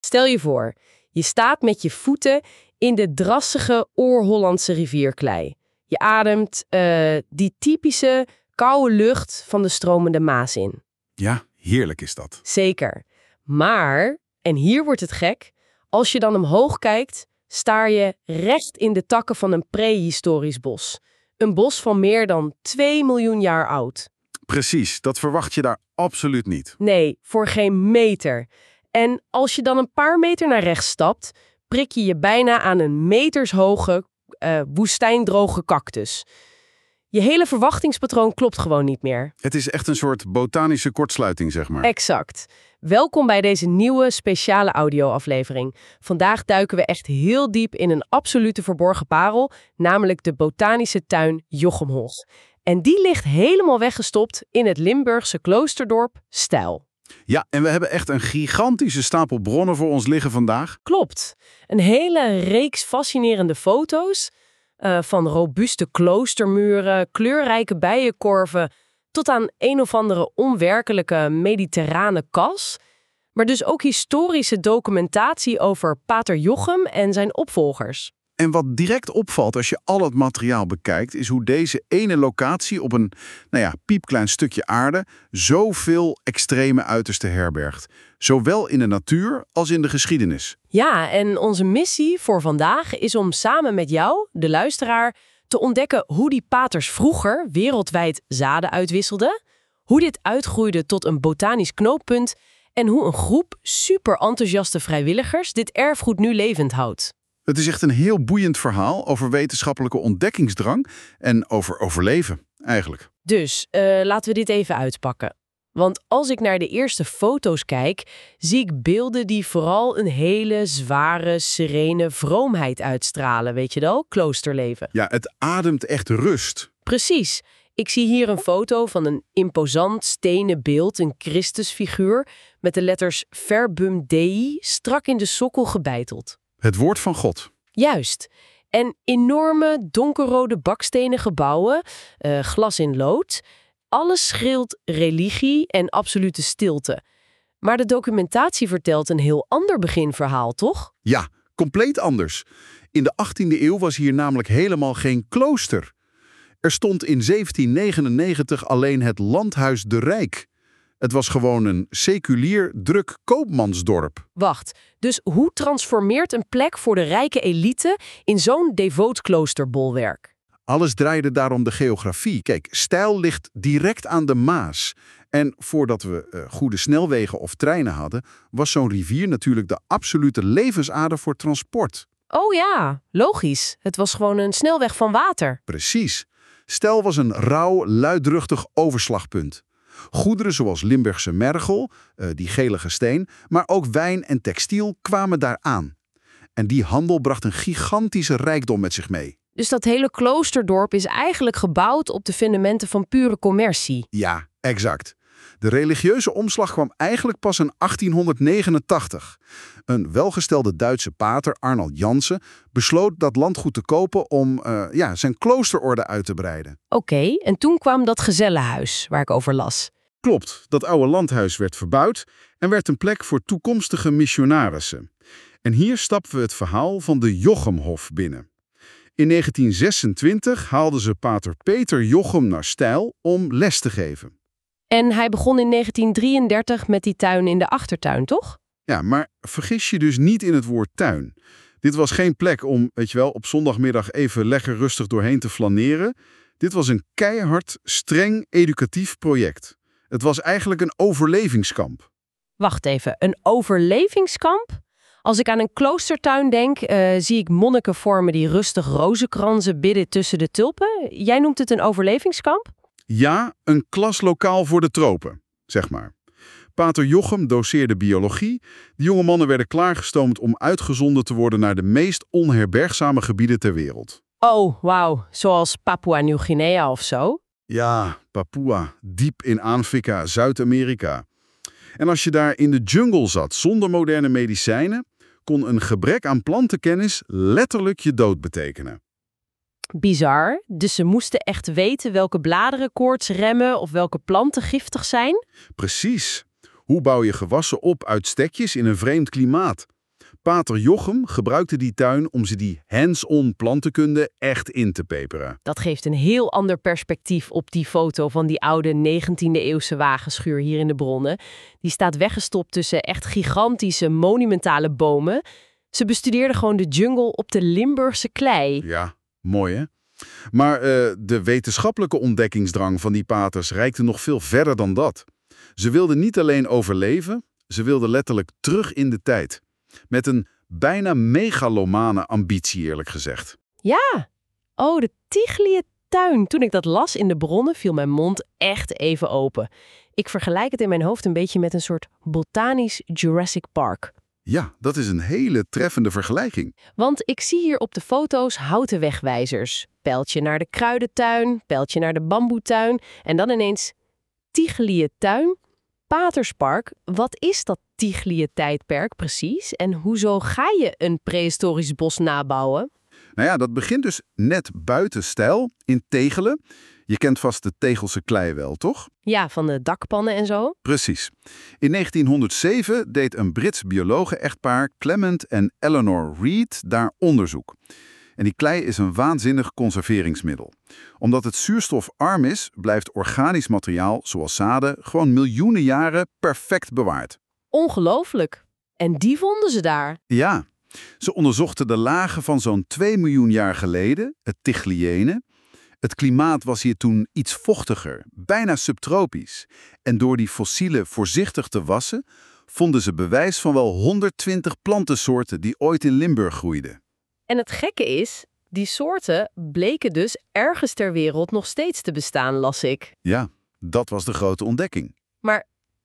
Stel je voor, je staat met je voeten in de drassige Oer-Hollandse rivierklei. Je ademt die typische koude lucht van de stromende Maas in. Ja, heerlijk is dat. Zeker. Maar, en hier wordt het gek, als je dan omhoog kijkt, staar je recht in de takken van een prehistorisch bos. Een bos van meer dan 2 miljoen jaar oud. Precies, dat verwacht je daar absoluut niet. Nee, voor geen meter. En als je dan een paar meter naar rechts stapt, prik je je bijna aan een metershoge, woestijndroge cactus. Je hele verwachtingspatroon klopt gewoon niet meer. Het is echt een soort botanische kortsluiting, zeg maar. Exact. Welkom bij deze nieuwe speciale audioaflevering. Vandaag duiken we echt heel diep in een absolute verborgen parel, namelijk de botanische tuin Jochemhof. En die ligt helemaal weggestopt in het Limburgse kloosterdorp Stijl. Ja, en we hebben echt een gigantische stapel bronnen voor ons liggen vandaag. Klopt. Een hele reeks fascinerende foto's van robuuste kloostermuren, kleurrijke bijenkorven tot aan een of andere onwerkelijke mediterrane kas. Maar dus ook historische documentatie over Pater Jochem en zijn opvolgers. En wat direct opvalt als je al het materiaal bekijkt, is hoe deze ene locatie op een piepklein stukje aarde zoveel extreme uitersten herbergt. Zowel in de natuur als in de geschiedenis. Ja, en onze missie voor vandaag is om samen met jou, de luisteraar, te ontdekken hoe die paters vroeger wereldwijd zaden uitwisselden, hoe dit uitgroeide tot een botanisch knooppunt en hoe een groep super enthousiaste vrijwilligers dit erfgoed nu levend houdt. Het is echt een heel boeiend verhaal over wetenschappelijke ontdekkingsdrang en over overleven, eigenlijk. Dus laten we dit even uitpakken. Want als ik naar de eerste foto's kijk, zie ik beelden die vooral een hele zware, serene vroomheid uitstralen. Weet je wel? Kloosterleven. Ja, het ademt echt rust. Precies. Ik zie hier een foto van een imposant stenen beeld, een Christusfiguur, met de letters Verbum Dei strak in de sokkel gebeiteld. Het woord van God. Juist. En enorme donkerrode bakstenen gebouwen, glas in lood. Alles schreeuwt religie en absolute stilte. Maar de documentatie vertelt een heel ander beginverhaal, toch? Ja, compleet anders. In de 18e eeuw was hier namelijk helemaal geen klooster. Er stond in 1799 alleen het landhuis De Rijk. Het was gewoon een seculier, druk koopmansdorp. Wacht, dus hoe transformeert een plek voor de rijke elite in zo'n devoot kloosterbolwerk? Alles draaide daarom de geografie. Kijk, Stijl ligt direct aan de Maas. En voordat we goede snelwegen of treinen hadden, was zo'n rivier natuurlijk de absolute levensader voor transport. Oh ja, logisch. Het was gewoon een snelweg van water. Precies. Stijl was een rauw, luidruchtig overslagpunt. Goederen zoals Limburgse mergel, die gelige steen, maar ook wijn en textiel kwamen daar aan. En die handel bracht een gigantische rijkdom met zich mee. Dus dat hele kloosterdorp is eigenlijk gebouwd op de fundamenten van pure commercie. Ja, exact. De religieuze omslag kwam eigenlijk pas in 1889. Een welgestelde Duitse pater, Arnold Jansen, besloot dat landgoed te kopen om zijn kloosterorde uit te breiden. Oké, en toen kwam dat gezellenhuis waar ik over las. Klopt, dat oude landhuis werd verbouwd en werd een plek voor toekomstige missionarissen. En hier stappen we het verhaal van de Jochemhof binnen. In 1926 haalden ze pater Peter Jochem naar Stijl om les te geven. En hij begon in 1933 met die tuin in de achtertuin, toch? Ja, maar vergis je dus niet in het woord tuin. Dit was geen plek om, op zondagmiddag even lekker rustig doorheen te flaneren. Dit was een keihard, streng educatief project. Het was eigenlijk een overlevingskamp. Wacht even, een overlevingskamp? Als ik aan een kloostertuin denk, zie ik monniken vormen die rustig rozenkransen bidden tussen de tulpen. Jij noemt het een overlevingskamp? Ja, een klaslokaal voor de tropen, zeg maar. Pater Jochem doseerde biologie. De jonge mannen werden klaargestoomd om uitgezonden te worden naar de meest onherbergzame gebieden ter wereld. Oh, wauw. Zoals Papua-Nieuw-Guinea of zo? Ja, Papua, diep in Afrika, Zuid-Amerika. En als je daar in de jungle zat zonder moderne medicijnen, kon een gebrek aan plantenkennis letterlijk je dood betekenen. Bizar. Dus ze moesten echt weten welke bladeren koorts remmen of welke planten giftig zijn? Precies. Hoe bouw je gewassen op uit stekjes in een vreemd klimaat? Pater Jochem gebruikte die tuin om ze die hands-on plantenkunde echt in te peperen. Dat geeft een heel ander perspectief op die foto van die oude 19e-eeuwse wagenschuur hier in de Bronnen. Die staat weggestopt tussen echt gigantische, monumentale bomen. Ze bestudeerden gewoon de jungle op de Limburgse klei. Ja, mooi hè? Maar de wetenschappelijke ontdekkingsdrang van die paters reikte nog veel verder dan dat. Ze wilden niet alleen overleven, ze wilden letterlijk terug in de tijd. Met een bijna megalomane ambitie, eerlijk gezegd. Ja, oh, de Tiglia-tuin. Toen ik dat las in de Bronnen viel mijn mond echt even open. Ik vergelijk het in mijn hoofd een beetje met een soort botanisch Jurassic Park. Ja, dat is een hele treffende vergelijking. Want ik zie hier op de foto's houten wegwijzers. Pijltje naar de kruidentuin, pijltje naar de bamboetuin en dan ineens Tiglia-tuin, Paterspark. Wat is dat Tiglia-tijdperk precies en hoezo ga je een prehistorisch bos nabouwen? Nou ja, dat begint dus net buiten Stijl, in Tegelen. Je kent vast de Tegelse klei wel, toch? Ja, van de dakpannen en zo. Precies. In 1907 deed een Brits biologen-echtpaar, Clement en Eleanor Reed, daar onderzoek. En die klei is een waanzinnig conserveringsmiddel. Omdat het zuurstofarm is, blijft organisch materiaal, zoals zaden, gewoon miljoenen jaren perfect bewaard. Ongelooflijk. En die vonden ze daar. Ja, ze onderzochten de lagen van zo'n 2 miljoen jaar geleden, het Tigliene. Het klimaat was hier toen iets vochtiger, bijna subtropisch. En door die fossielen voorzichtig te wassen, vonden ze bewijs van wel 120 plantensoorten die ooit in Limburg groeiden. En het gekke is, die soorten bleken dus ergens ter wereld nog steeds te bestaan, las ik. Ja, dat was de grote ontdekking. Maar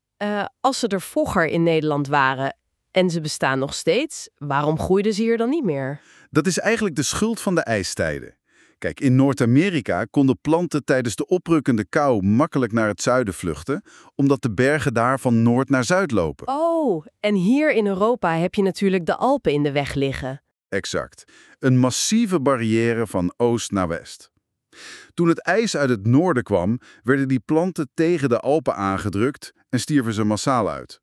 als ze er vroeger in Nederland waren en ze bestaan nog steeds, waarom groeiden ze hier dan niet meer? Dat is eigenlijk de schuld van de ijstijden. Kijk, in Noord-Amerika konden planten tijdens de oprukkende kou makkelijk naar het zuiden vluchten, omdat de bergen daar van noord naar zuid lopen. Oh, en hier in Europa heb je natuurlijk de Alpen in de weg liggen. Exact. Een massieve barrière van oost naar west. Toen het ijs uit het noorden kwam, werden die planten tegen de Alpen aangedrukt en stierven ze massaal uit.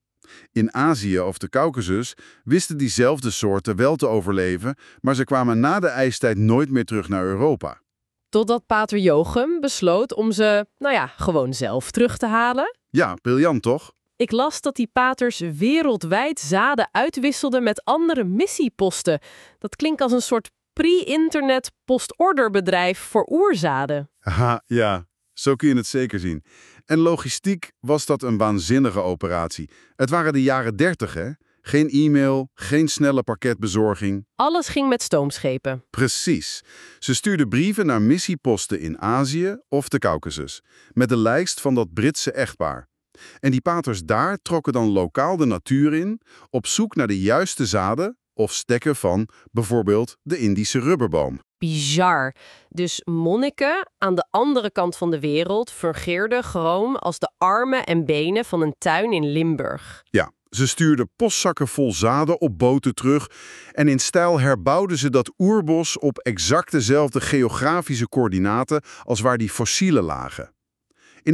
In Azië of de Caucasus wisten diezelfde soorten wel te overleven, maar ze kwamen na de ijstijd nooit meer terug naar Europa. Totdat pater Jochem besloot om ze, gewoon zelf terug te halen. Ja, briljant toch? Ik las dat die paters wereldwijd zaden uitwisselden met andere missieposten. Dat klinkt als een soort pre-internet postorderbedrijf voor oerzaden. Haha, ja, zo kun je het zeker zien. En logistiek was dat een waanzinnige operatie. Het waren de jaren 30, hè? Geen e-mail, geen snelle pakketbezorging. Alles ging met stoomschepen. Precies. Ze stuurden brieven naar missieposten in Azië of de Caucasus, met de lijst van dat Britse echtpaar. En die paters daar trokken dan lokaal de natuur in, op zoek naar de juiste zaden of stekken van bijvoorbeeld de Indische rubberboom. Bizar. Dus monniken aan de andere kant van de wereld fungeerden gewoon als de armen en benen van een tuin in Limburg. Ja, ze stuurden postzakken vol zaden op boten terug en in stijl herbouwden ze dat oerbos op exact dezelfde geografische coördinaten als waar die fossielen lagen. In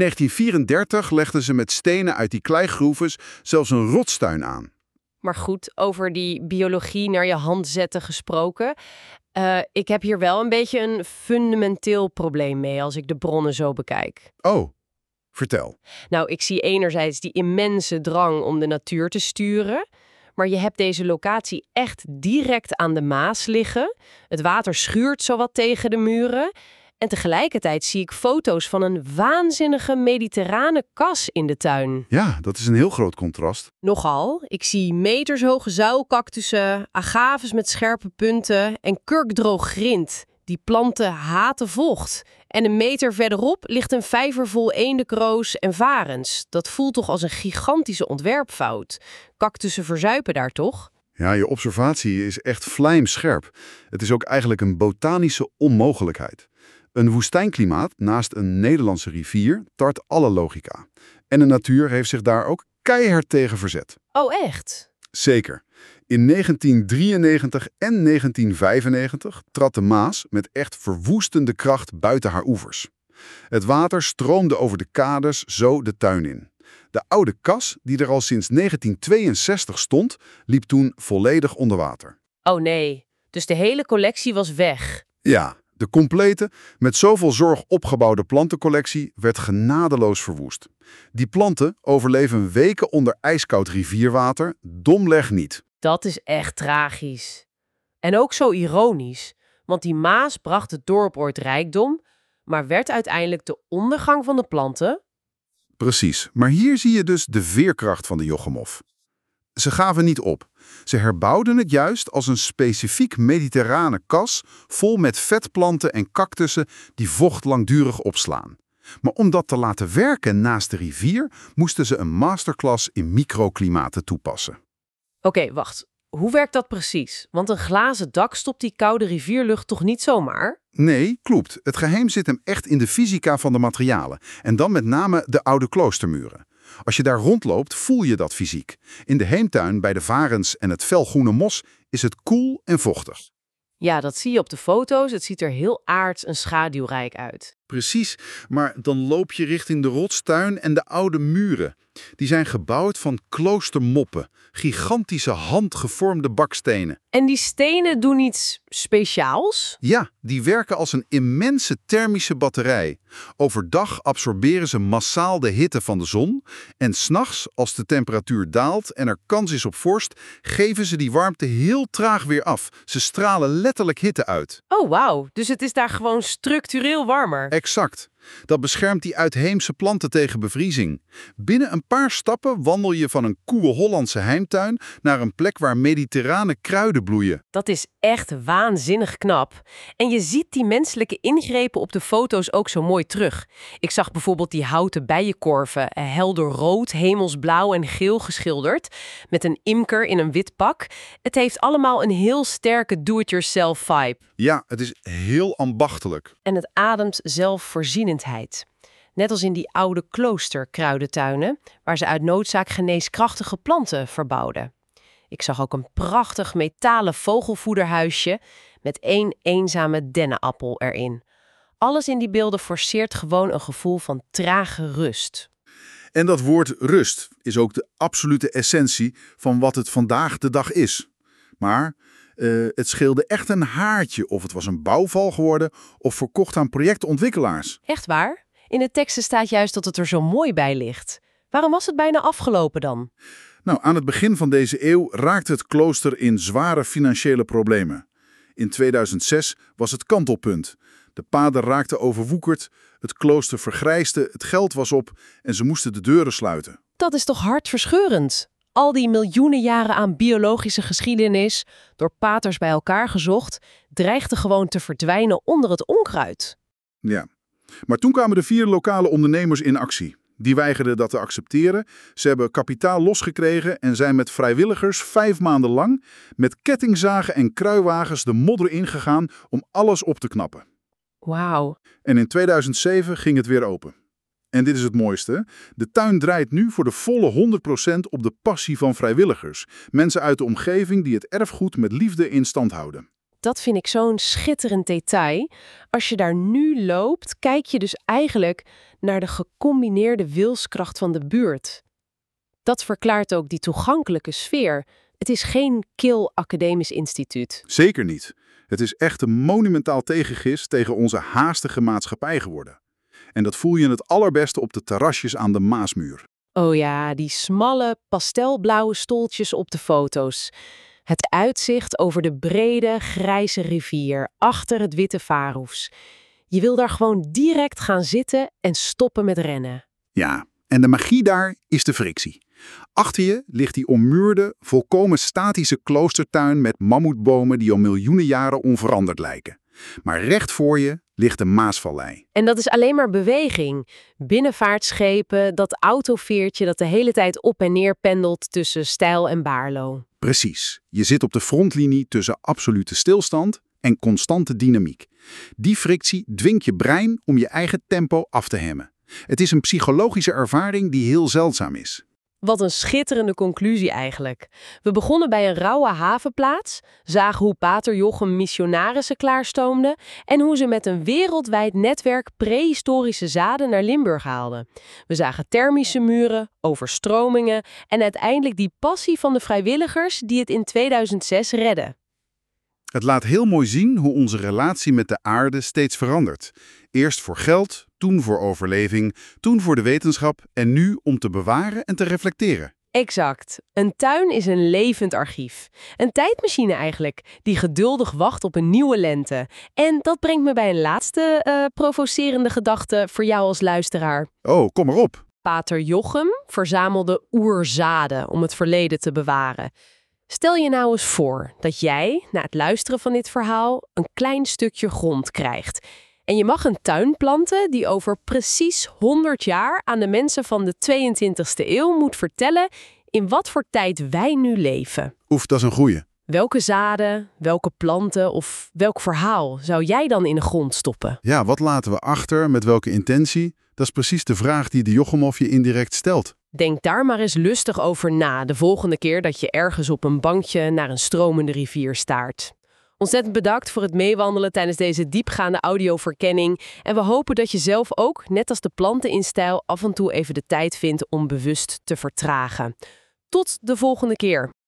1934 legden ze met stenen uit die kleigroeves zelfs een rotstuin aan. Maar goed, over die biologie naar je hand zetten gesproken. Ik heb hier wel een beetje een fundamenteel probleem mee als ik de bronnen zo bekijk. Oh, vertel. Nou, ik zie enerzijds die immense drang om de natuur te sturen. Maar je hebt deze locatie echt direct aan de Maas liggen. Het water schuurt zowat tegen de muren. En tegelijkertijd zie ik foto's van een waanzinnige mediterrane kas in de tuin. Ja, dat is een heel groot contrast. Nogal. Ik zie metershoge zuilcactussen, agaves met scherpe punten en kurkdroog grind. Die planten haten vocht. En een meter verderop ligt een vijver vol eendenkroos en varens. Dat voelt toch als een gigantische ontwerpfout. Cactussen verzuipen daar toch? Ja, je observatie is echt vlijmscherp. Het is ook eigenlijk een botanische onmogelijkheid. Een woestijnklimaat naast een Nederlandse rivier tart alle logica. En de natuur heeft zich daar ook keihard tegen verzet. Oh, echt? Zeker. In 1993 en 1995 trad de Maas met echt verwoestende kracht buiten haar oevers. Het water stroomde over de kades zo de tuin in. De oude kas, die er al sinds 1962 stond, liep toen volledig onder water. Oh nee, dus de hele collectie was weg. Ja, de complete, met zoveel zorg opgebouwde plantencollectie werd genadeloos verwoest. Die planten overleven weken onder ijskoud rivierwater, domleg niet. Dat is echt tragisch. En ook zo ironisch, want die Maas bracht het dorp ooit rijkdom, maar werd uiteindelijk de ondergang van de planten. Precies, maar hier zie je dus de veerkracht van de Jochemhof. Ze gaven niet op. Ze herbouwden het juist als een specifiek mediterrane kas vol met vetplanten en cactussen die vocht langdurig opslaan. Maar om dat te laten werken naast de rivier, moesten ze een masterclass in microklimaten toepassen. Oké, wacht. Hoe werkt dat precies? Want een glazen dak stopt die koude rivierlucht toch niet zomaar? Nee, klopt. Het geheim zit hem echt in de fysica van de materialen. En dan met name de oude kloostermuren. Als je daar rondloopt, voel je dat fysiek. In de heemtuin bij de varens en het felgroene mos is het koel en vochtig. Ja, dat zie je op de foto's. Het ziet er heel aards en schaduwrijk uit. Precies, maar dan loop je richting de rotstuin en de oude muren. Die zijn gebouwd van kloostermoppen, gigantische handgevormde bakstenen. En die stenen doen iets speciaals? Ja, die werken als een immense thermische batterij. Overdag absorberen ze massaal de hitte van de zon en 's nachts, als de temperatuur daalt en er kans is op vorst, geven ze die warmte heel traag weer af. Ze stralen letterlijk hitte uit. Oh, wauw. Dus het is daar gewoon structureel warmer. Exact. Dat beschermt die uitheemse planten tegen bevriezing. Binnen een paar stappen wandel je van een koele Hollandse heimtuin naar een plek waar mediterrane kruiden bloeien. Dat is echt waanzinnig knap. En je ziet die menselijke ingrepen op de foto's ook zo mooi terug. Ik zag bijvoorbeeld die houten bijenkorven, helder rood, hemelsblauw en geel geschilderd, met een imker in een wit pak. Het heeft allemaal een heel sterke do-it-yourself vibe. Ja, het is heel ambachtelijk. En het ademt zelfvoorzienendheid. Net als in die oude kloosterkruidentuinen, waar ze uit noodzaak geneeskrachtige planten verbouwden. Ik zag ook een prachtig metalen vogelvoederhuisje met 1 eenzame dennenappel erin. Alles in die beelden forceert gewoon een gevoel van trage rust. En dat woord rust is ook de absolute essentie van wat het vandaag de dag is. Maar het scheelde echt een haartje of het was een bouwval geworden of verkocht aan projectontwikkelaars. Echt waar? In de teksten staat juist dat het er zo mooi bij ligt. Waarom was het bijna afgelopen dan? Nou, aan het begin van deze eeuw raakte het klooster in zware financiële problemen. In 2006 was het kantelpunt. De paden raakten overwoekerd, het klooster vergrijsde, het geld was op en ze moesten de deuren sluiten. Dat is toch hartverscheurend? Al die miljoenen jaren aan biologische geschiedenis, door paters bij elkaar gezocht, dreigde gewoon te verdwijnen onder het onkruid. Ja, maar toen kwamen de 4 lokale ondernemers in actie. Die weigerden dat te accepteren. Ze hebben kapitaal losgekregen en zijn met vrijwilligers 5 maanden lang met kettingzagen en kruiwagens de modder ingegaan om alles op te knappen. Wauw. En in 2007 ging het weer open. En dit is het mooiste. De tuin draait nu voor de volle 100% op de passie van vrijwilligers. Mensen uit de omgeving die het erfgoed met liefde in stand houden. Dat vind ik zo'n schitterend detail. Als je daar nu loopt, kijk je dus eigenlijk naar de gecombineerde wilskracht van de buurt. Dat verklaart ook die toegankelijke sfeer. Het is geen kil academisch instituut. Zeker niet. Het is echt een monumentaal tegengis tegen onze haastige maatschappij geworden. En dat voel je het allerbeste op de terrasjes aan de Maasmuur. Oh ja, die smalle, pastelblauwe stoeltjes op de foto's. Het uitzicht over de brede, grijze rivier, achter het witte vaarroefs. Je wil daar gewoon direct gaan zitten en stoppen met rennen. Ja, en de magie daar is de frictie. Achter je ligt die ommuurde, volkomen statische kloostertuin met mammoetbomen die al miljoenen jaren onveranderd lijken. Maar recht voor je ligt de Maasvallei. En dat is alleen maar beweging. Binnenvaartschepen, dat autoveertje dat de hele tijd op en neer pendelt tussen Stijl en Baarlo. Precies. Je zit op de frontlinie tussen absolute stilstand en constante dynamiek. Die frictie dwingt je brein om je eigen tempo af te hemmen. Het is een psychologische ervaring die heel zeldzaam is. Wat een schitterende conclusie eigenlijk. We begonnen bij een rauwe havenplaats, zagen hoe pater Jochem missionarissen klaarstoomden en hoe ze met een wereldwijd netwerk prehistorische zaden naar Limburg haalden. We zagen thermische muren, overstromingen en uiteindelijk die passie van de vrijwilligers die het in 2006 redden. Het laat heel mooi zien hoe onze relatie met de aarde steeds verandert. Eerst voor geld, toen voor overleving, toen voor de wetenschap en nu om te bewaren en te reflecteren. Exact. Een tuin is een levend archief. Een tijdmachine eigenlijk, die geduldig wacht op een nieuwe lente. En dat brengt me bij een laatste provocerende gedachte voor jou als luisteraar. Oh, kom maar op. Pater Jochem verzamelde oerzaden om het verleden te bewaren. Stel je nou eens voor dat jij, na het luisteren van dit verhaal, een klein stukje grond krijgt. En je mag een tuin planten die over precies 100 jaar aan de mensen van de 22e eeuw moet vertellen in wat voor tijd wij nu leven. Oef, dat is een goeie. Welke zaden, welke planten of welk verhaal zou jij dan in de grond stoppen? Ja, wat laten we achter, met welke intentie? Dat is precies de vraag die de Jochemhof je indirect stelt. Denk daar maar eens lustig over na de volgende keer dat je ergens op een bankje naar een stromende rivier staart. Ontzettend bedankt voor het meewandelen tijdens deze diepgaande audioverkenning. En we hopen dat je zelf ook, net als de planten in stijl, af en toe even de tijd vindt om bewust te vertragen. Tot de volgende keer.